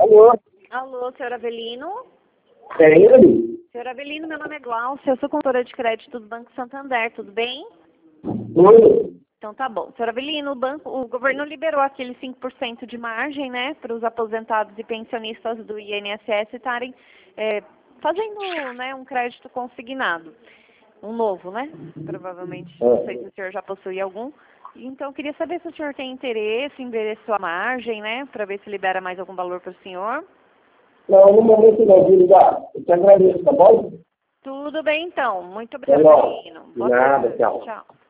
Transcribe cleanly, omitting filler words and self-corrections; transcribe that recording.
Alô? Alô, senhor Avelino? É ele? Senhor Avelino, meu nome é Glaucia, eu sou consultora de crédito do Banco Santander, tudo bem? Oi? Então tá bom. Senhor Avelino, o governo liberou aquele 5% de margem, né, para os aposentados e pensionistas do INSS estarem fazendo, né, um crédito consignado. Um novo, né? Provavelmente, não sei se o senhor já possui algum. Então, eu queria saber se o senhor tem interesse em ver a sua margem, né, para ver se libera mais algum valor para o senhor. Não, no momento não, vou ligar. Eu te agradeço, tá bom? Tudo bem, então. Muito obrigada, Não, Avelino. de nada, tarde. tchau. Tchau.